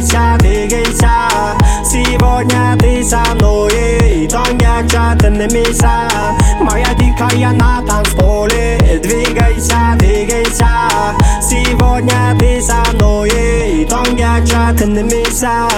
двигайся. Сегодня ты со мной, и там ярче тенемиса. Моя дикая на танцполе, двигайся, двигайся. Сегодня ты со мной, и там ярче тенемиса.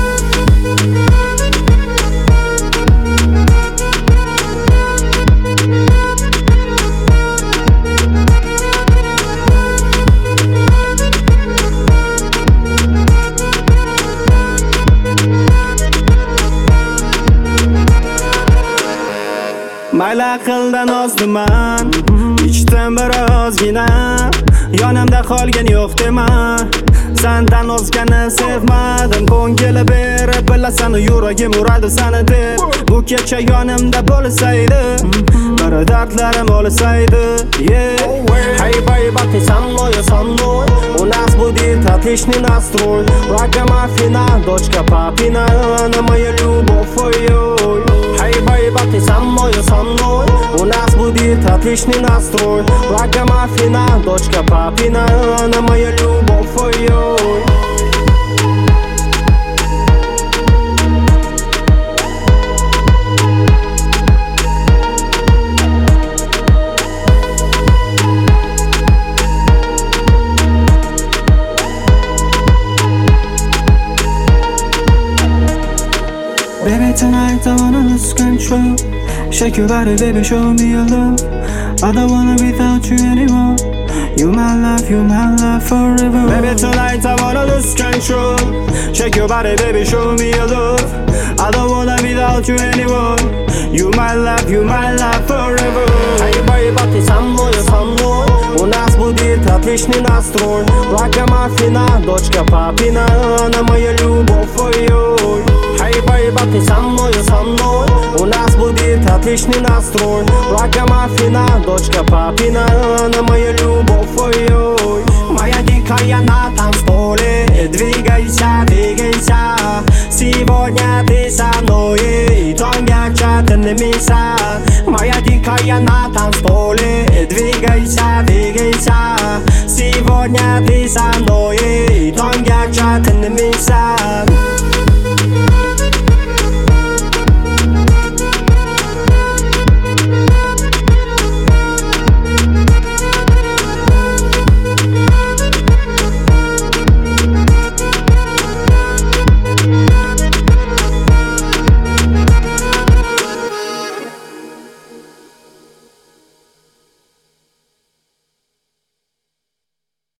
Mayli qildan ozdiman, ichdim birozgina. Yonimda qolgan yo'q dema. Sendan o'zgani sevmadim, ko'ngil berib bilasan, yuragim uradi seni deb. Bu kecha yonimda bo'lsaydi, bir dardlarim o'lsaydi. Hey baby, ты со mной. У нас будет отличный настрой. Программа финал, дочка папина, она моя любовь, ой-ой. Hey baby, ты со мной. У нас будет отличный настрой. Программа финал, дочка папина, она моя любовь, ой-ой. Baby, tonight I wanna lose control. Shake your body, baby, show me your love. I don't wanna be without you anymore. You my love forever. Baby, tonight I wanna lose control. Shake your body, baby, show me your love. I don't wanna be without you anymore. You my love forever. Hey baby, ты со мной. У нас будет отличный настрой. Программа финал, дочка папина, она моя любовь, ой-ой. Hey baby, ты со мной. У нас будет отличный настрой. Программа финал, дочка папина, она моя любовь, ой-ой. Моя дикая на танцполе, двигайся, двигайся. Сегодня ты со мной, и там ярче тенемиса. Моя дикая на танцполе, двигайся, двигайся. Сегодня ты со мной, и там ярче тенемиса.